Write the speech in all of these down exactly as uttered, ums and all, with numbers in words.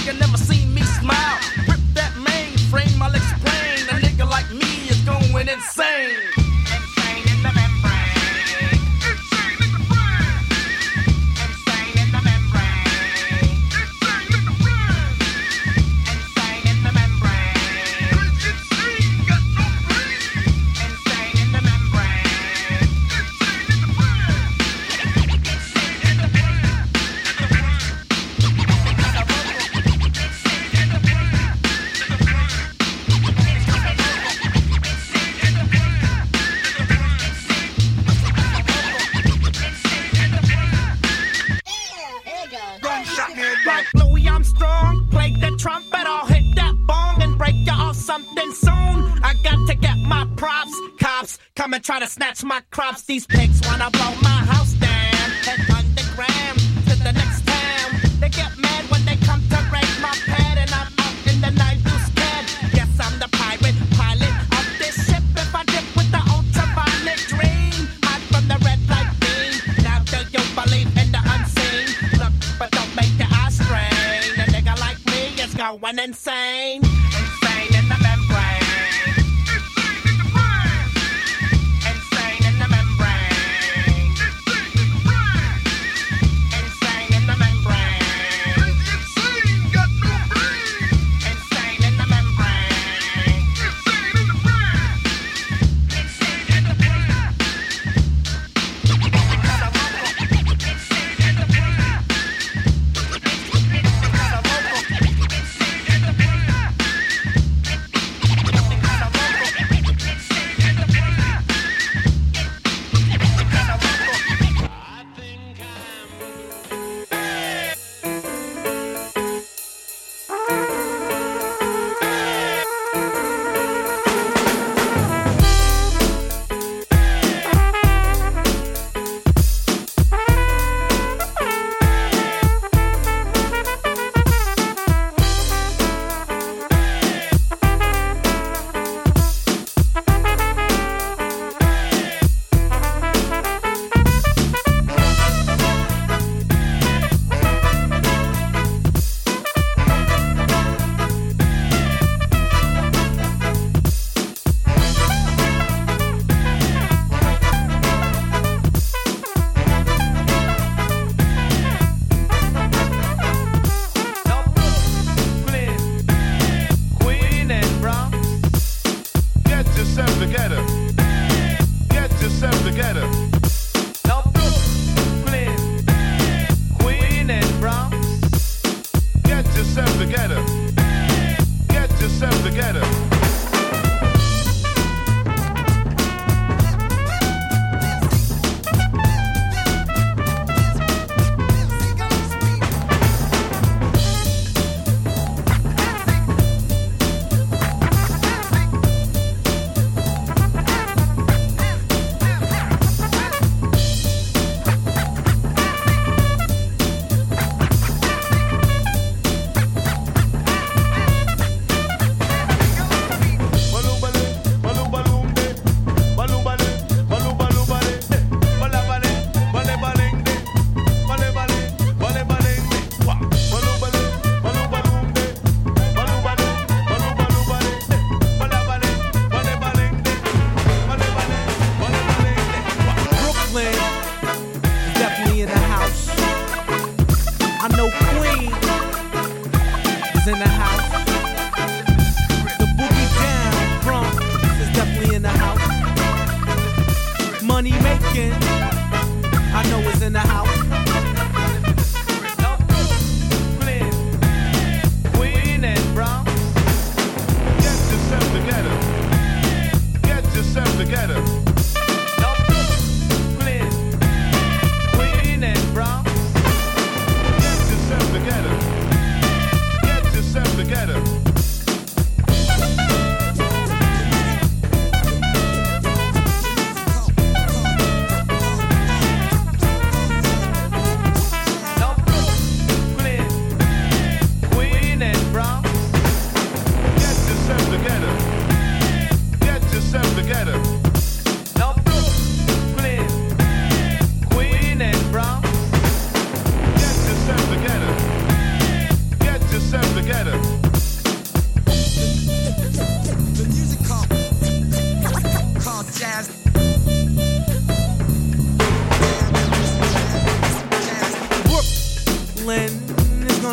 nigga never seen me smile. Rip that mainframe, I'll explain. A nigga like me is going insane. Insane in the membrane. Insane in the brain. Insane in the membrane. Insane in the brain. Insane in the membrane. Insane, got no brain. Insane in the membrane. Insane in the brain. Insane in the brain. Like Louis Armstrong, play the trumpet, I'll hit that bong and break you off something soon. I got to get my props, cops come and try to snatch my crops. These pigs wanna blow my house down, head underground to the next town. They get mad when they come to raid my pad, and I'm out in the night too scared. Yes, I'm the pirate pilot of this ship. If I dip with the ultraviolet dream, hide from the red light beam. Now do you believe in the unseen? Look, but don't make your eyes strain. A nigga like me is going insane. Insane in the membrane. Insane in the brain. Insane in the membrane. Insane in the membrane. Insane, got no brain. Insane in the membrane. Insane in the brain. Insane in the brain. Insane in the brain.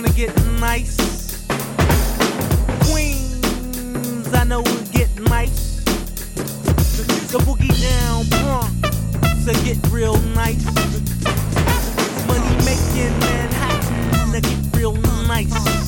gonna get nice. Queens, I know we'll get nice. The boogie down Bronx, so get real nice. Money making Manhattan, to get real nice.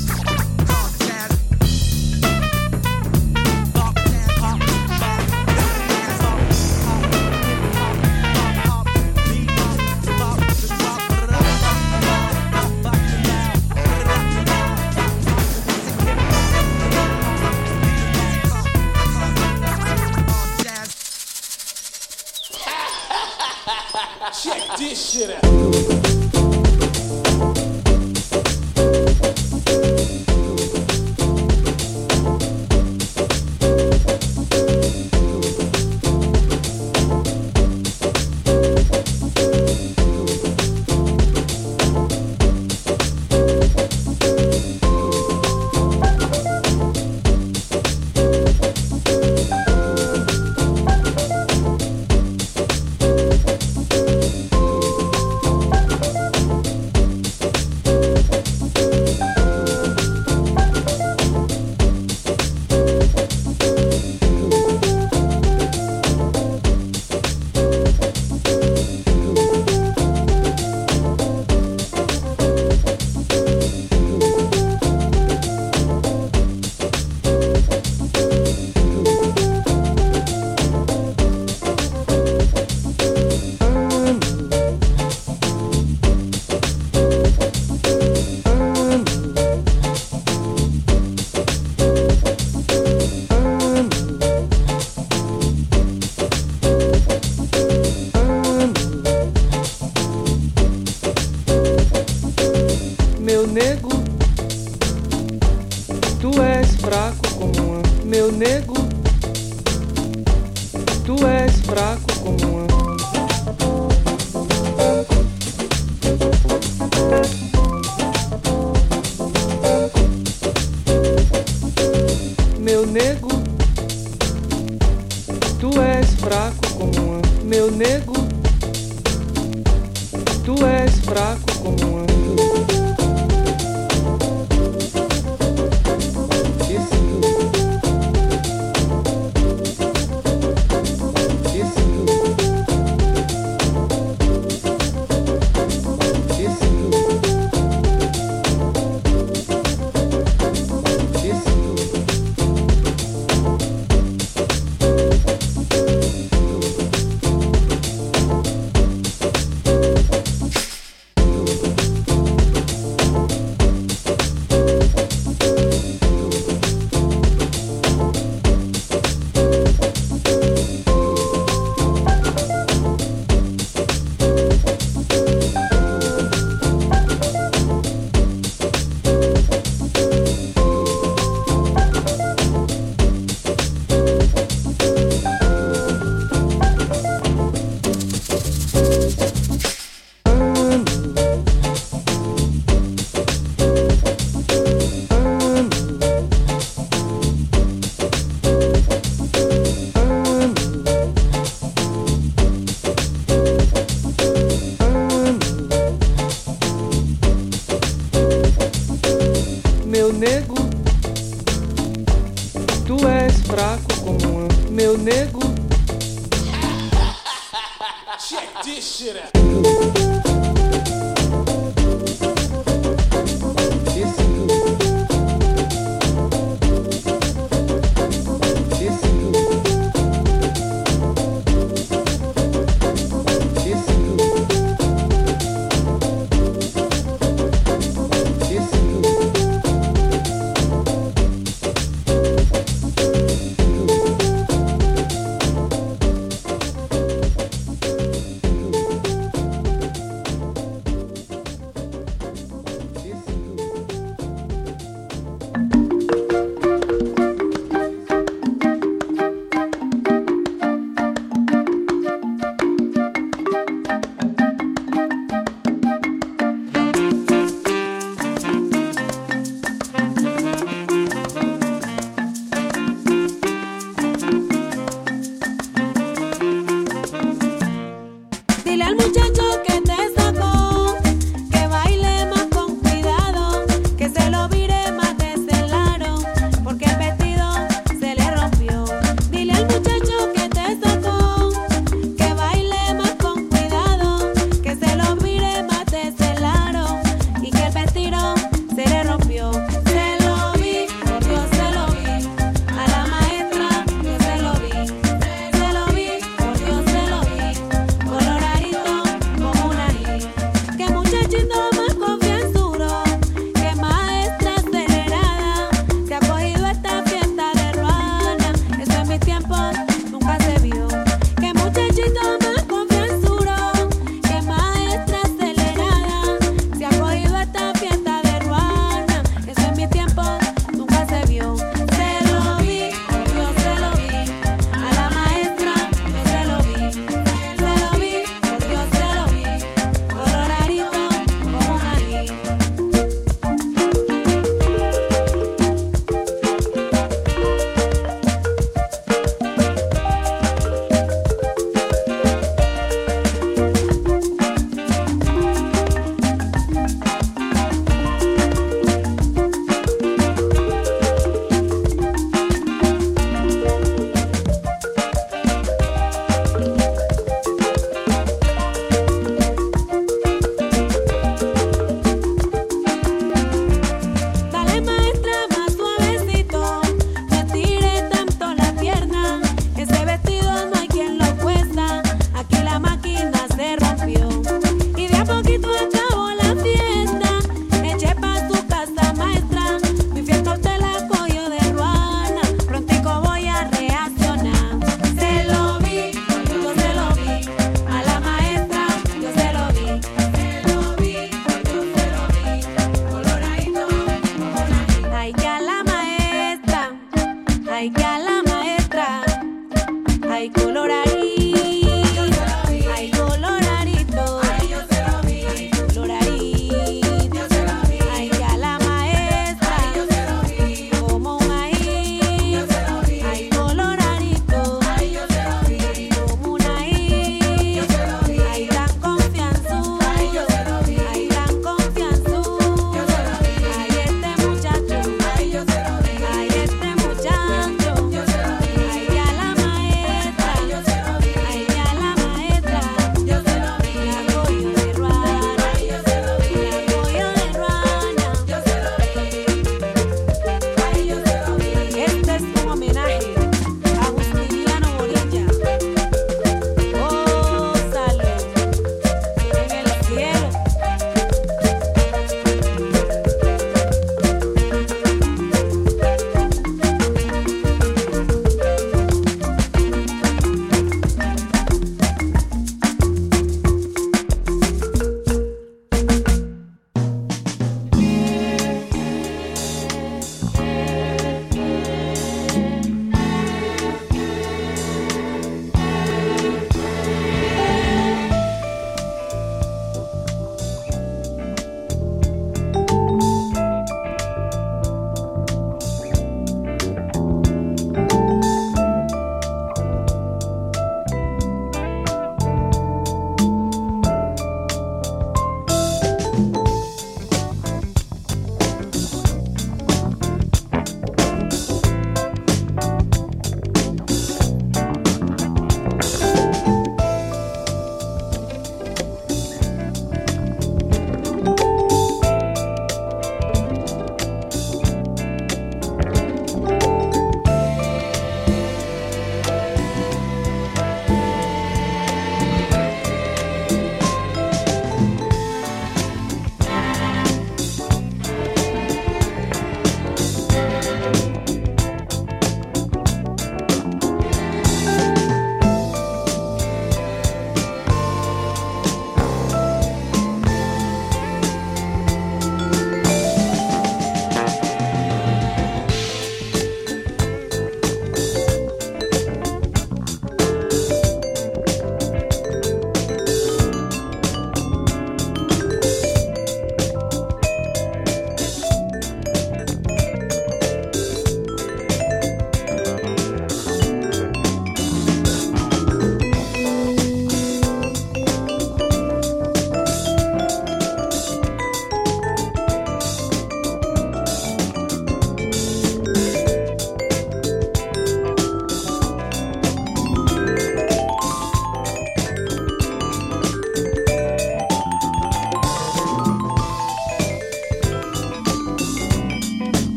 Check this shit out.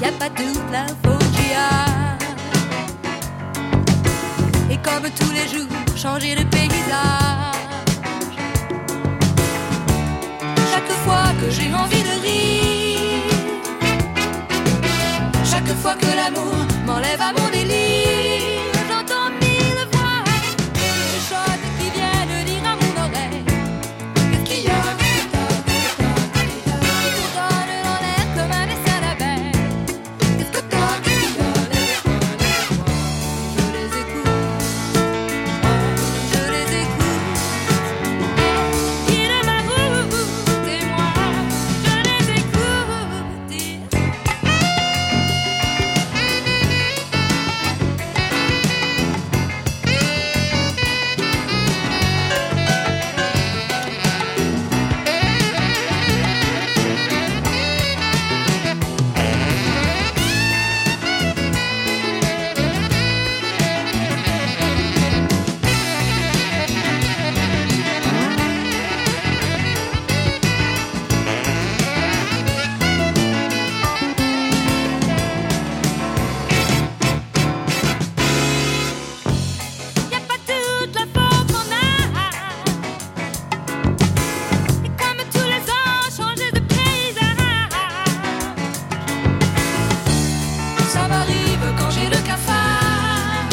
y a pas toute l'info qu'il y a. Et comme tous les jours, changer de paysage. Chaque fois que j'ai envie de rire, chaque fois que l'amour m'enlève à mon délire, j'entends mille voix, des choses qui viennent dire à mon oreille. Qu'est-ce qu'il y a? Qui te donne dans l'air comme un dessin d'abeille. Qu'est-ce que t'as? Qu'est-ce qu'il y a? Je les écoute, je les écoute. Il est ma route et moi, je les écoute dire. Y a pas toute la force qu'on a. Et comme tous les ans, changer de paysage. Ça m'arrive quand j'ai le cafard.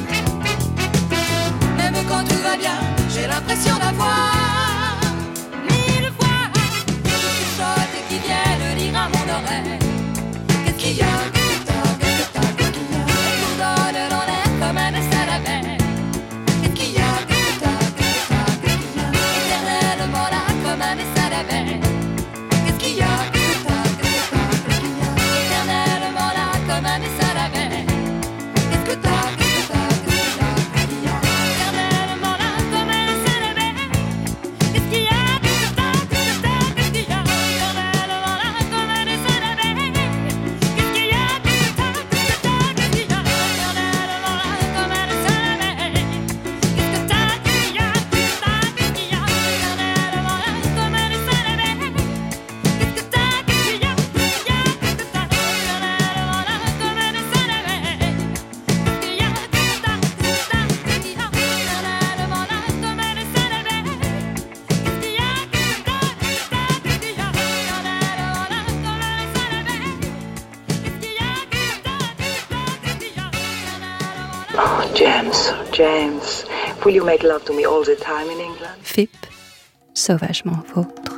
Même quand tout va bien, j'ai l'impression d'avoir mille voix, des choses qui viennent dire à mon oreille. Qu'est-ce qu'il y a? Qu'est-ce que t'as? Qu'est-ce que t'as? Qu'est-ce qu'il y a? Elles nous donnent dans l'air comme un dessin d'abeille. Qu'est-ce qu'il y a? Qu'est-ce que t'as? Qu'est-ce que t'as? Qu'est-ce qu'il y a? Éternellement là comme un dessin d'abeille. Qu'est-ce qu'il y a? Qu'est-ce que t'as? Qu'est-ce que t'as? Qu'est-ce qu'il y a? Éternellement là comme un dessin d'abeille. Qu'est-ce que t'as? Qu'est-ce que t'as? Qu'est-ce qu'il y a? Qu'est-ce qu'il y a? Éternellement là comme un dessin d'abeille. Qu'est-ce qu'il y a? Qu'est-ce que t'as? Qu'est-ce que t'as? Qu'est-ce qu'il y a? Éternellement là comme un dessin d'abeille. Qu'est-ce qu'il y a? Qu'est-ce que t'as? Qu'est-ce que t'as? Qu'est-ce qu'il y a? Éternellement là comme un dessin d'abeille. Qu'est-ce que t'as? Qu'est-ce qu'il y a? Qu'est-ce que t'as? Qu'est-ce qu'il y a? Éternellement là comme un dessin d'abeille. Qu'est-ce que t'as? Qu'est-ce qu'il y a? Qu'est-ce qu'il y a? Qu'est-ce que t'as? Éternellement là comme un dessin d'abeille. Qu'est-ce qu'il y a? Qu'est-ce que t'as? Qu'est-ce que t'as? Qu'est-ce qu'il y a? Éternellement là comme un dessin d'abeille. Qu'est-ce qu'il y a? Qu'est-ce que t'as? Qu'est-ce que t'as? Qu'est-ce qu'il y a? Éternellement là comme un dessin d'abeille. Qu'est-ce qu'il y a? Qu'est-ce que t'as? Qu'est-ce que t'as? Qu'est-ce qu'il y a? Éternellement là. Oh, James, James, will you make love to me all the time in England? F I P, sauvagement vôtre.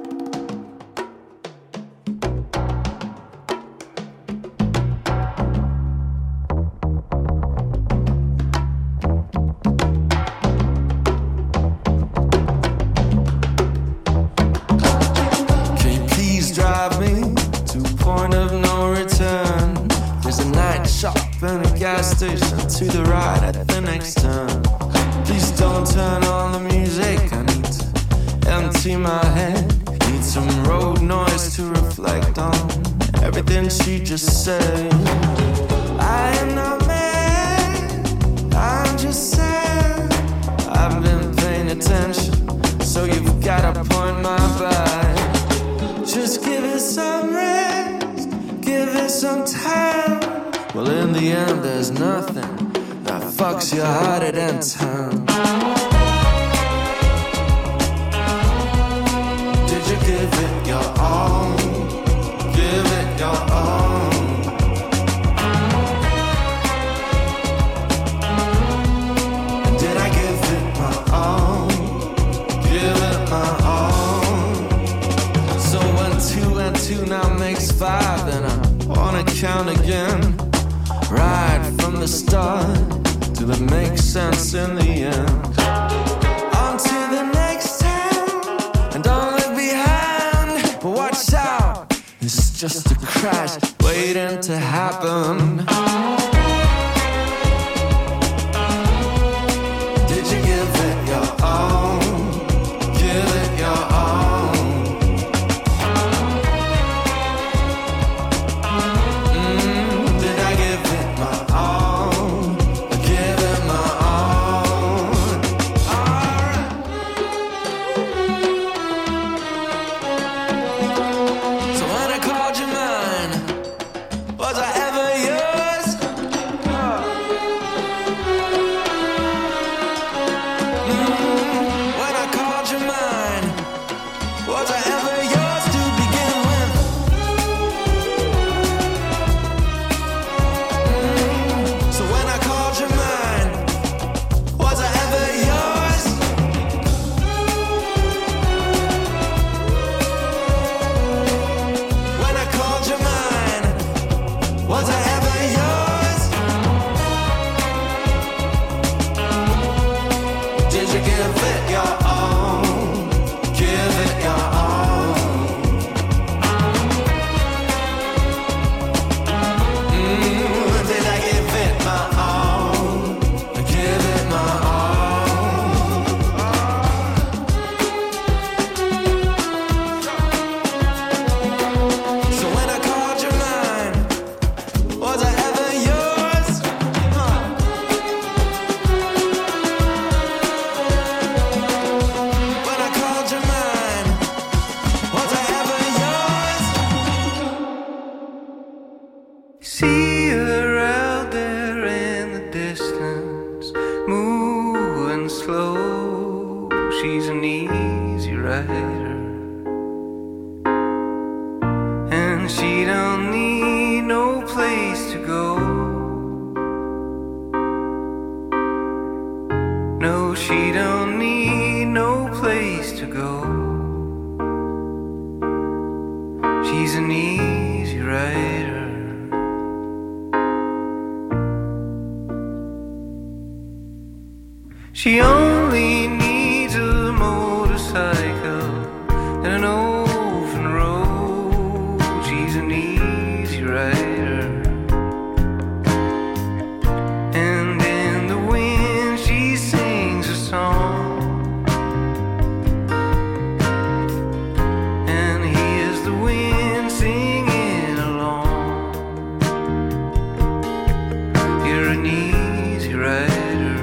Can you please drive me to a point of no return? There's a night shop and a gas station to the right at the next turn. Please don't turn on the music, I need to empty my head. Need some road noise to reflect on everything she just said. I am not mad, I'm just sad. I've been paying attention, so you've gotta point my back. Just give it some rest, give it some time. Well, in the end, there's nothing that fucks you harder than time. Did you give it your all? Give it your all. Did I give it my all? Give it my all. So when two and two now makes five, then I wanna count again. Right from the start till it makes sense in the end. On to the next town and don't look behind. But watch out, it's just a crash waiting to happen. Did you give it your all? Give it your all. Mm, did I give it my all? Give it my all. Alright. So when I called you mine, And she don't need no place to go. No, she don't need no place to go. She's an easy rider. She only needs a motorcycle and an open road. She's an easy rider. And in the wind she sings a song, and hears the wind singing along. You're an easy rider.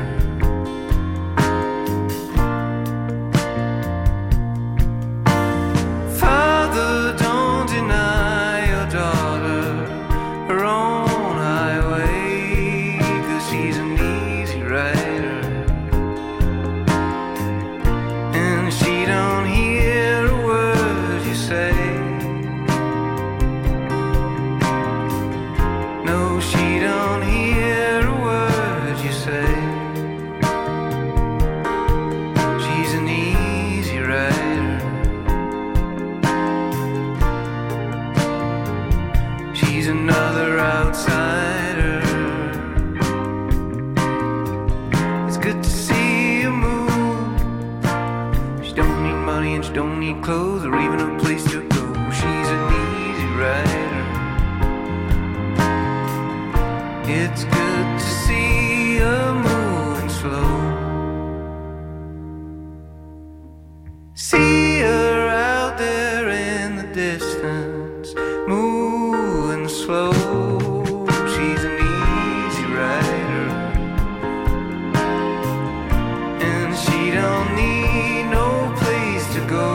Clothes or even a place to go. She's an easy rider. It's good to see her moving slow. See her out there in the distance, moving slow. She's an easy rider, and she don't need no place to go.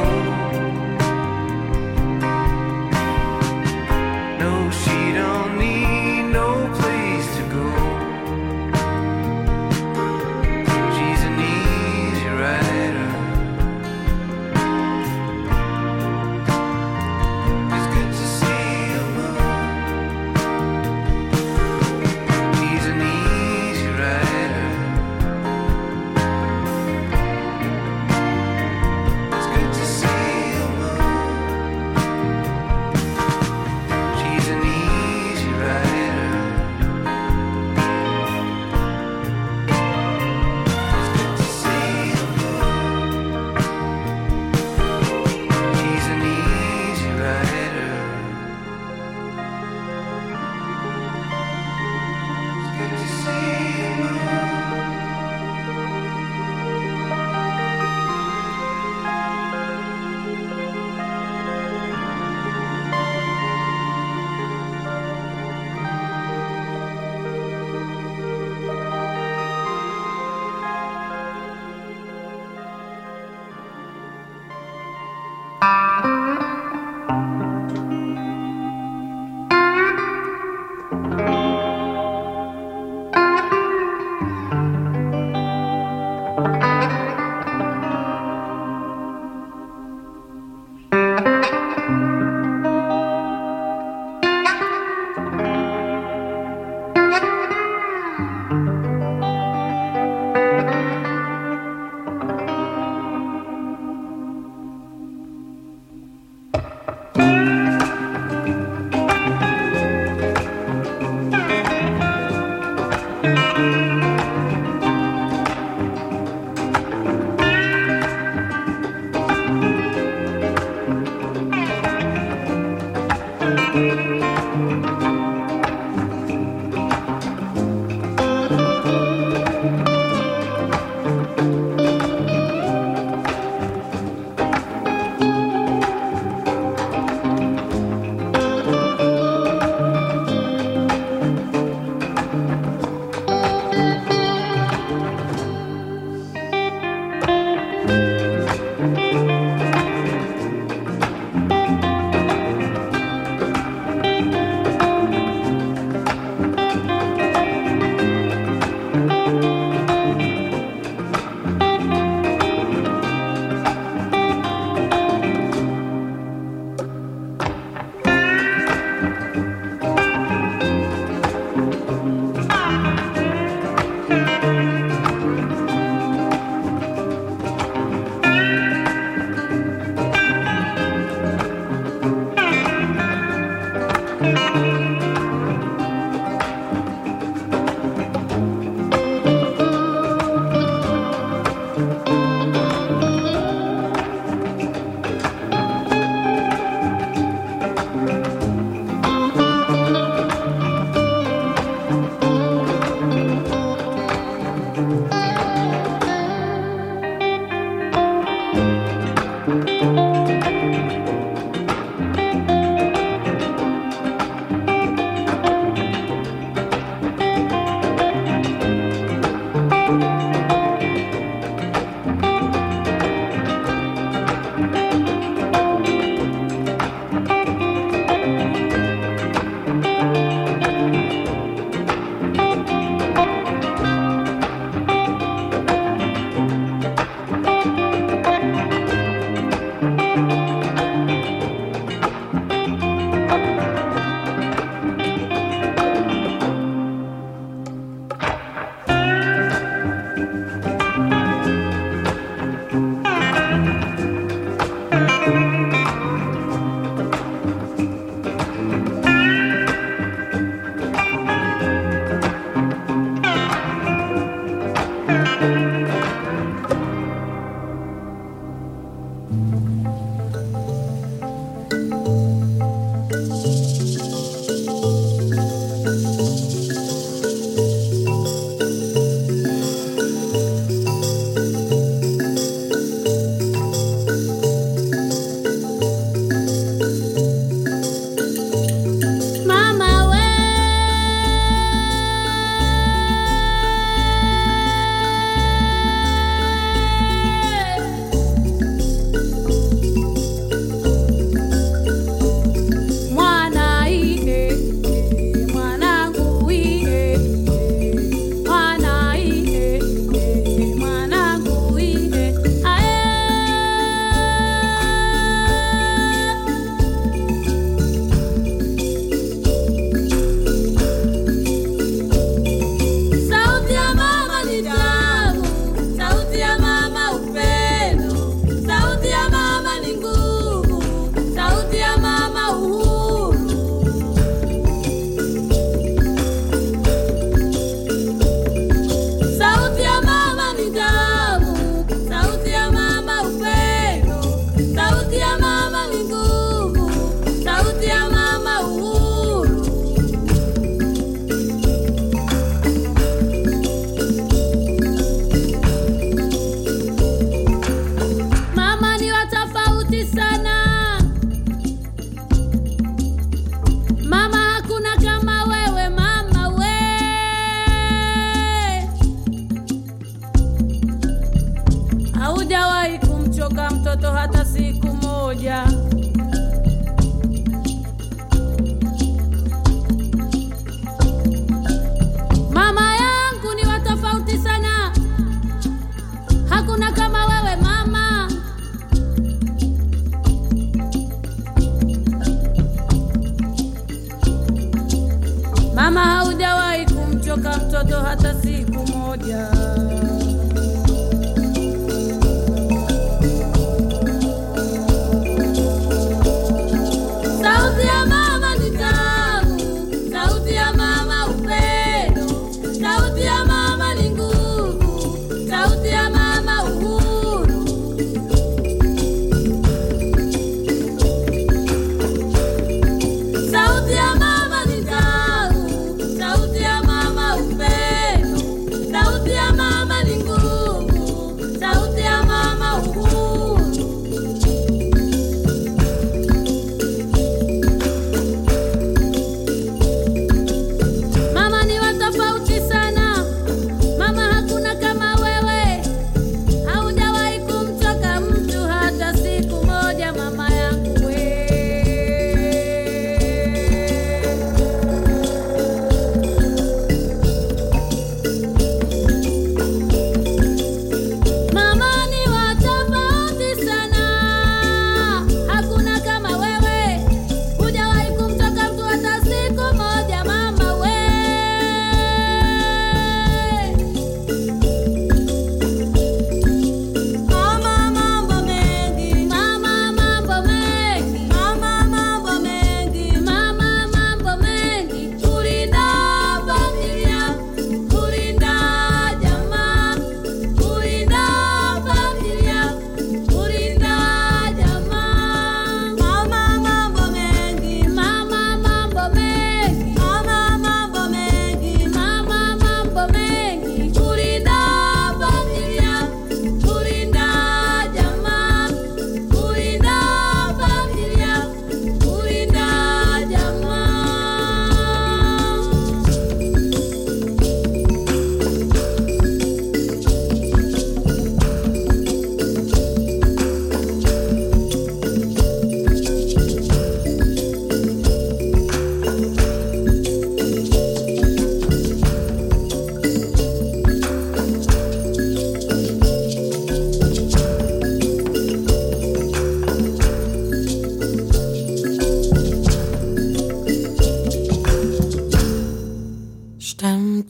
Sauti ya mama ni tamu, sauti ya mama upendo.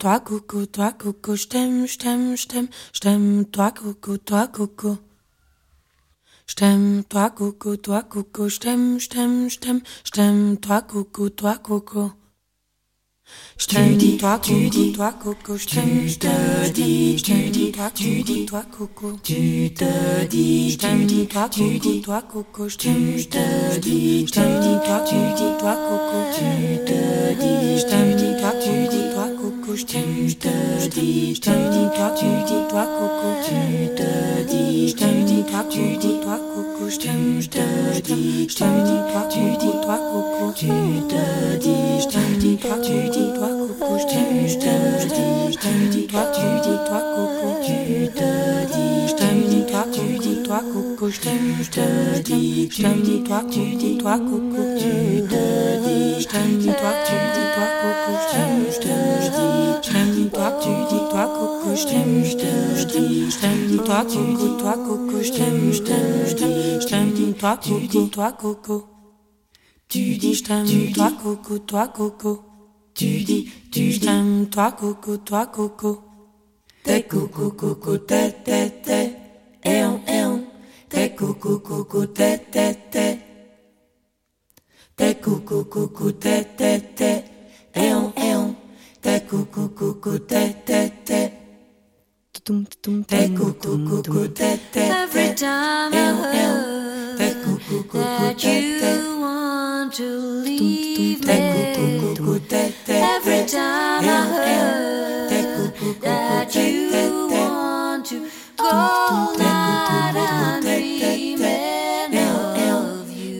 toi coco, toi coco, je t'aime, je t'aime, je t'aime, je t'aime, toi coco, toi coco. Je t'aime, toi coco, toi coco, je t'aime, je t'aime, je t'aime, je t'aime, toi coco, toi coco. Je t'aime, toi coco, toi coco, je t'aime, je te dis, je t'aime, toi coco, toi coco. Tu te dis, je t'aime, toi coco, toi coco, je t'aime, je te dis, je t'aime, toi coco, toi coco. Tu te dis, je t'aime, toi coco, toi coco, je t'aime, je te dis, je t'aime, toi coco, toi coco. Tu te dis, je t'aime, toi coco, toi coco, je t'aime, je te dis, je t'aime, toi coco, toi coco. Tu te dis, je t'aime, toi coco, toi coco, je t'aime, je te dis, je t'aime, toi tu dis, toi coco, tu te dis, je t'aime, toi tu dis, toi coco, je t'aime, je te dis, je t'aime, toi tu dis, toi coco, tu te dis, je t'aime, toi tu dis, toi coco, je t'aime, je te dis, je t'aime, toi tu dis, toi coco, je t'aime, je te dis, je t'aime, toi tu dis, toi coco, je t'aime, je te dis, je t'aime, toi tu dis, toi coco, tu dis, je t'aime, toi coco, toi coco. Tu dis, tu t'aimes, toi coco, toi coco. T'es coco, coco, t'es, t'es, t'es. Et on, et on. T'es coco, coco, t'es, t'es, t'es. T'es coco, coco, t'es, t'es, t'es. Et on, et on. T'es coco, coco, t'es, t'es, t'es. T'es coco, coco, t'es, t'es, t'es. Every time I heard T'es coco, coco, that t'es, t'es. you want to leave T'es me. coco, coco, t'es, t'es. Every time I heard that you want to go, that I'm dreaming of you.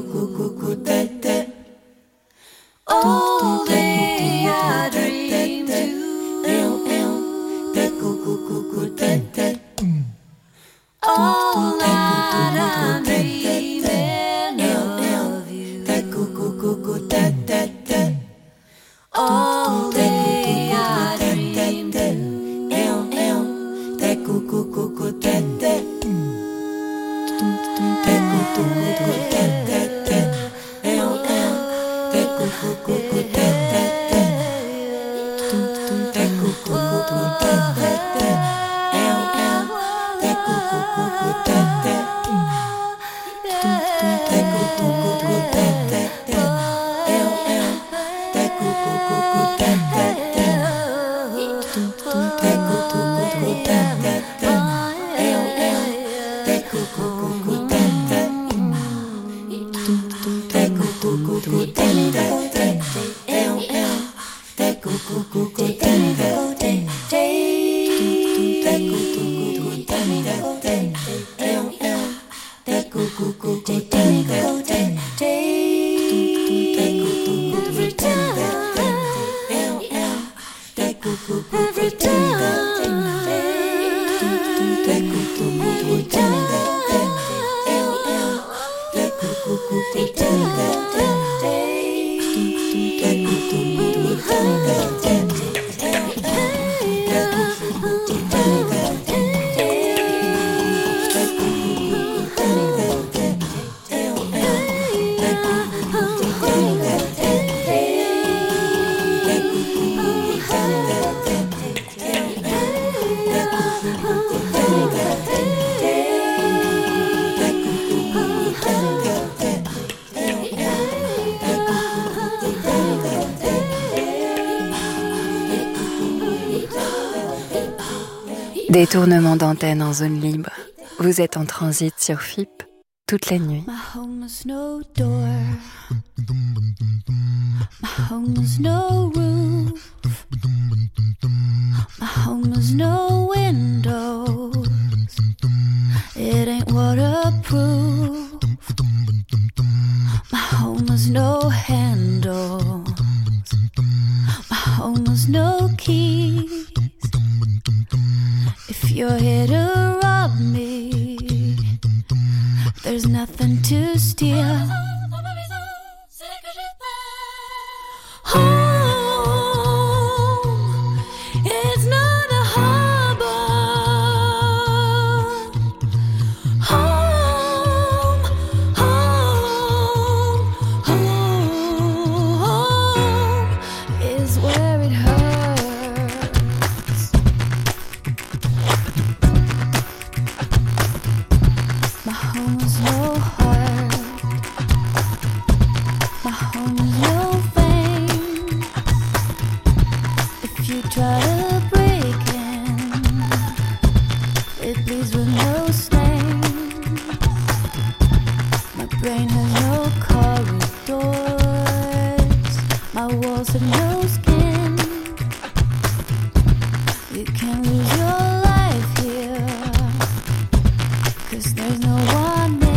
All day I dream too. All night I'm dreaming of you. All day I dream Détournement d'antenne en zone libre. Vous êtes en transit sur F I P toute la nuit. My home has no door. My home has no roof. My home has no window. It ain't waterproof. My home has no handle. My home has no key. If you're here to rob me, there's nothing to steal. Home is not a harbor. Home, home, home, home is where it hurts. try to break in. It bleeds with no stain. My brain has no corridors. My walls have no skin. You can lose your life here, 'cause there's no one in.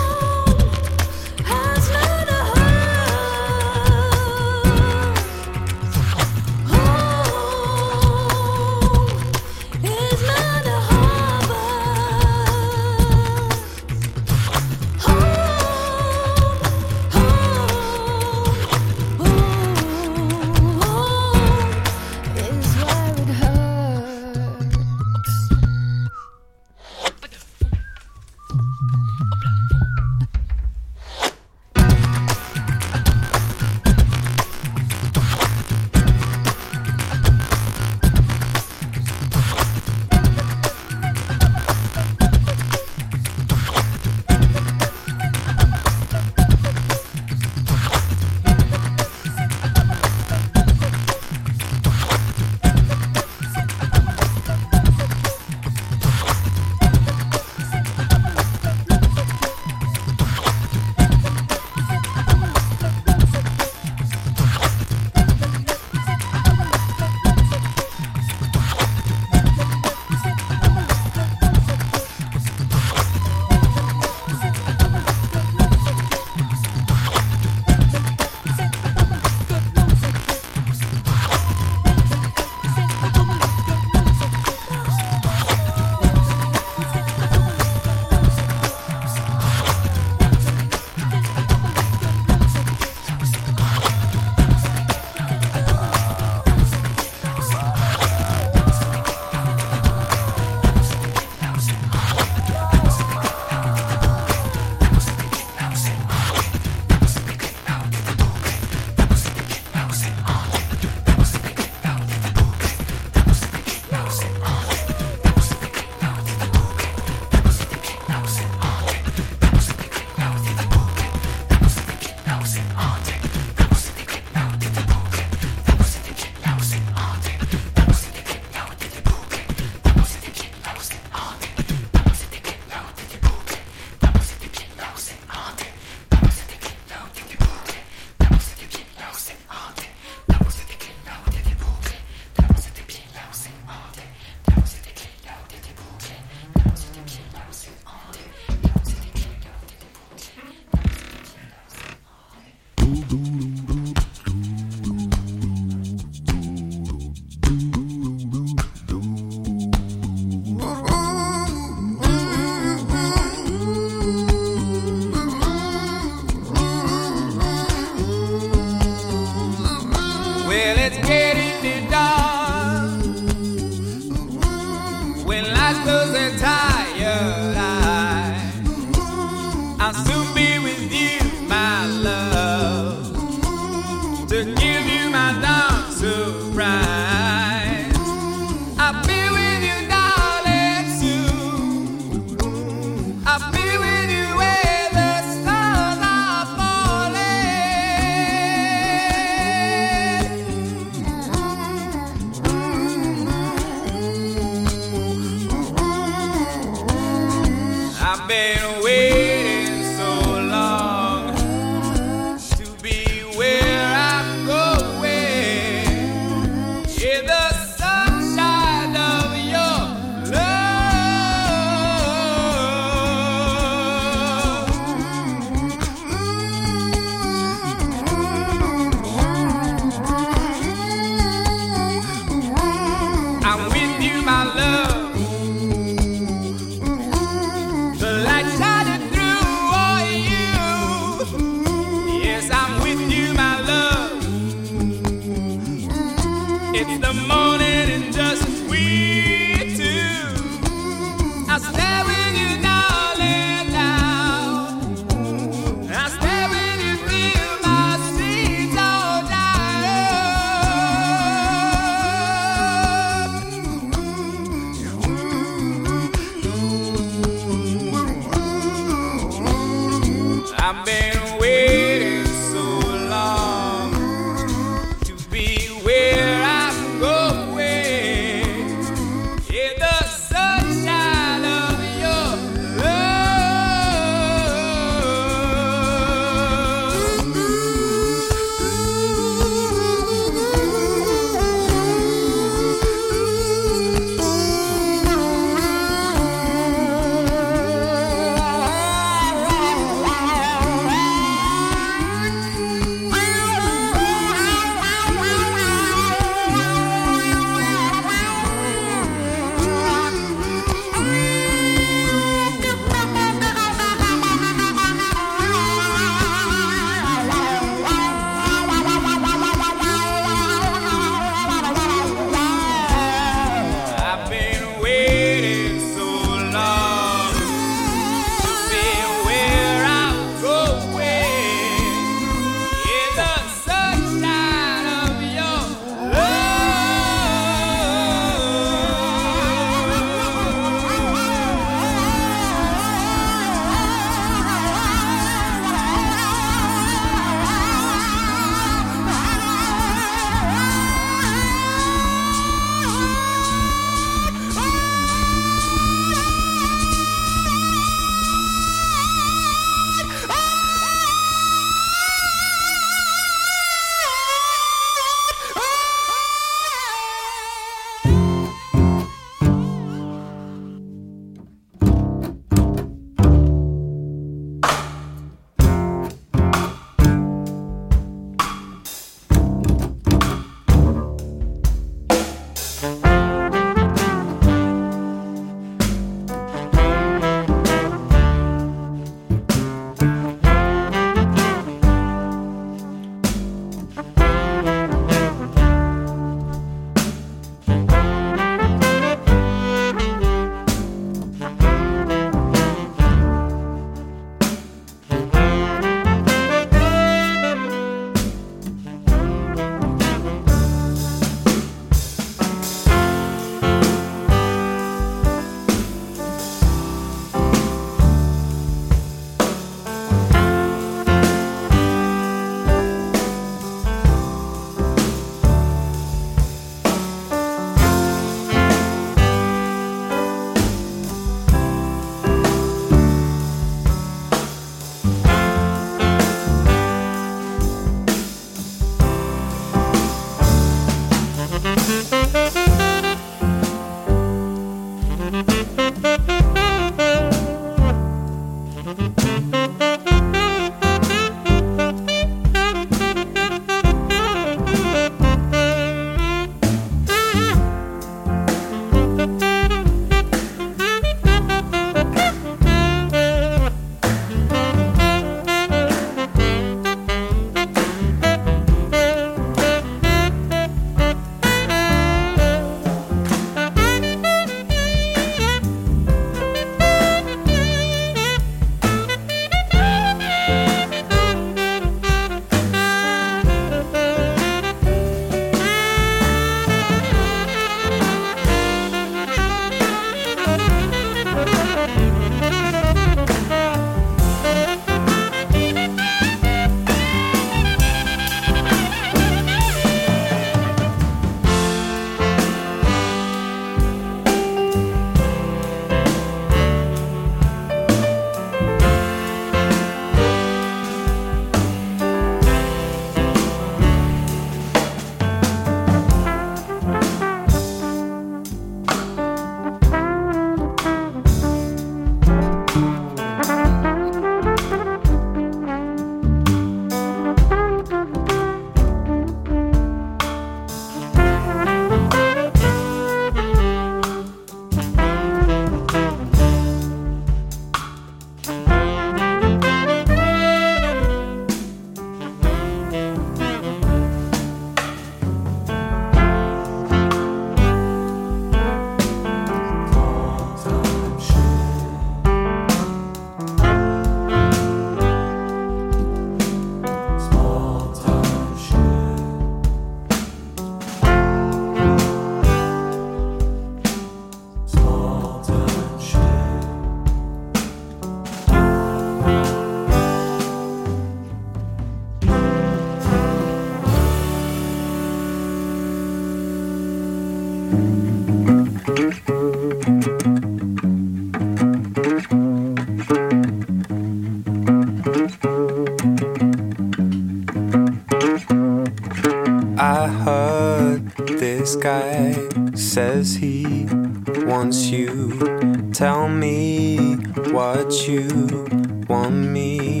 I heard this guy says he wants you. Tell me what you want me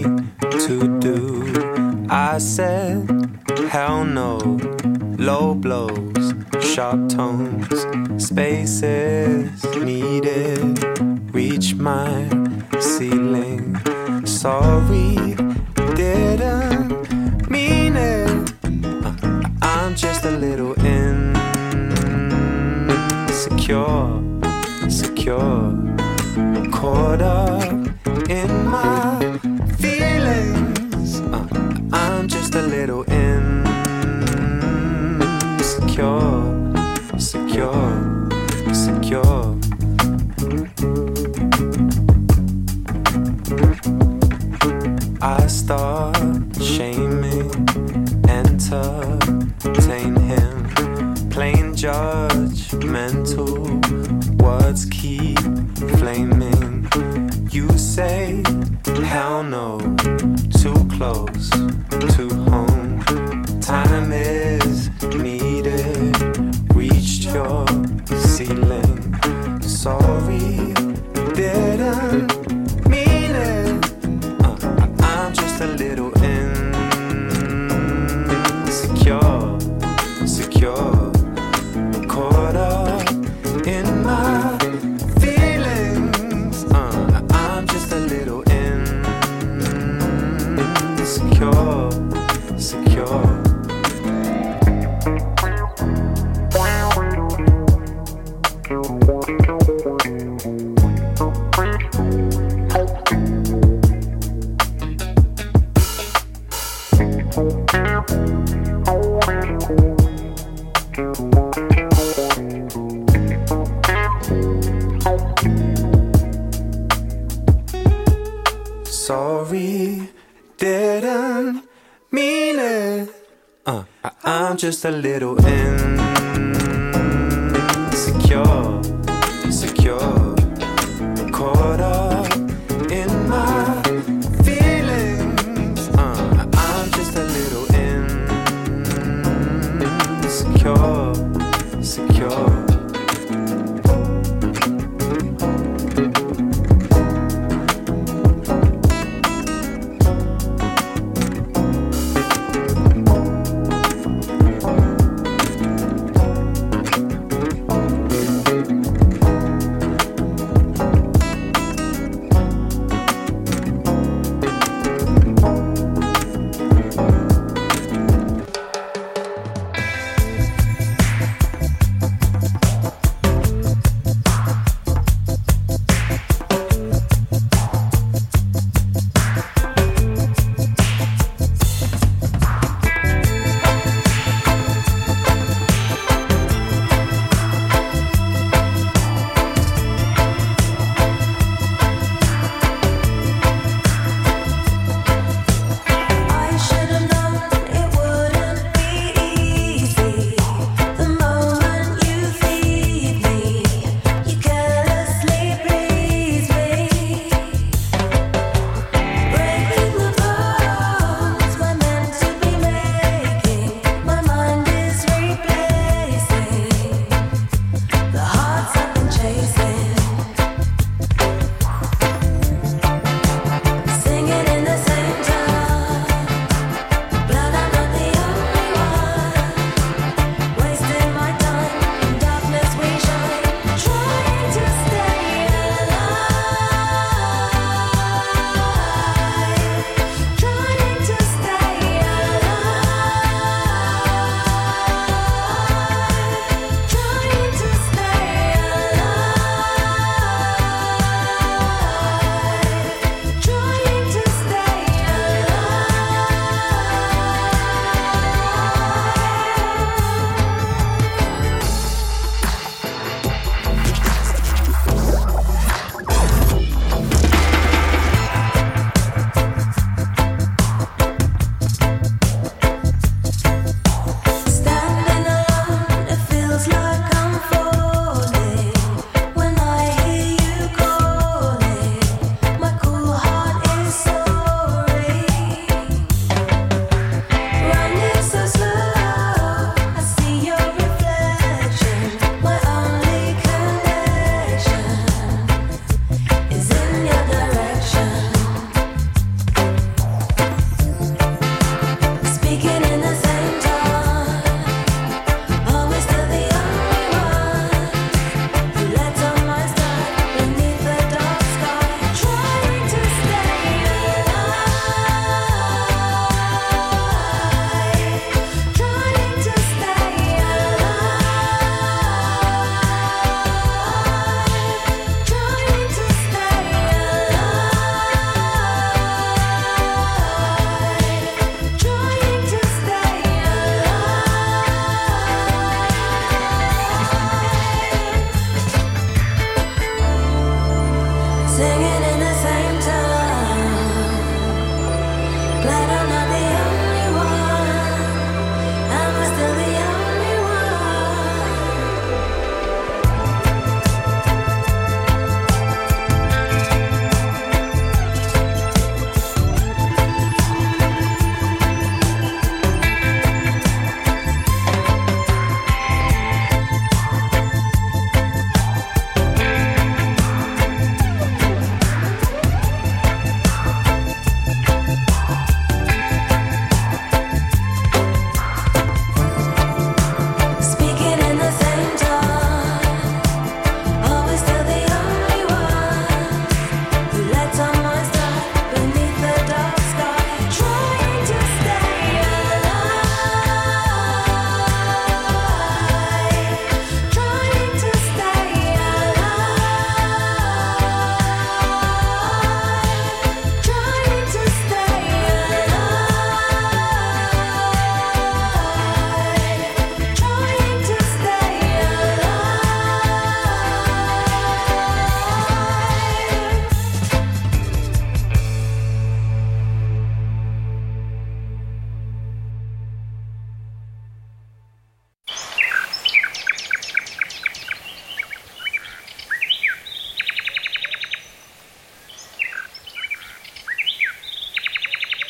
to do. I said, hell no. Low blows, sharp tones, spaces needed. Reach my ceiling. Sorry, didn't mean it. I'm just a little insecure, secure, caught up in my feelings. Uh, I'm just a little insecure, secure, secure. I start shaming, entertain him, plain judgmental, words keep flaming. You say, hell no, too close to home. Time is needed, reached your ceiling. Sorry, didn't mean it. Uh, I'm just a little insecure, secure, caught up in my feelings. Uh, I'm just a little insecure, secure. Sorry, didn't mean it. Uh, I- I'm just a little insecure, secure, caught up in my feelings. Uh, I'm just a little insecure, secure.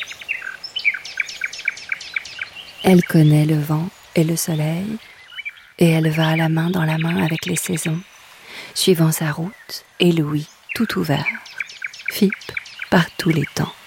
Elle connaît le vent et le soleil, et elle va la main dans la main avec les saisons, suivant sa route et l'ouïe tout ouvert, F I P par tous les temps.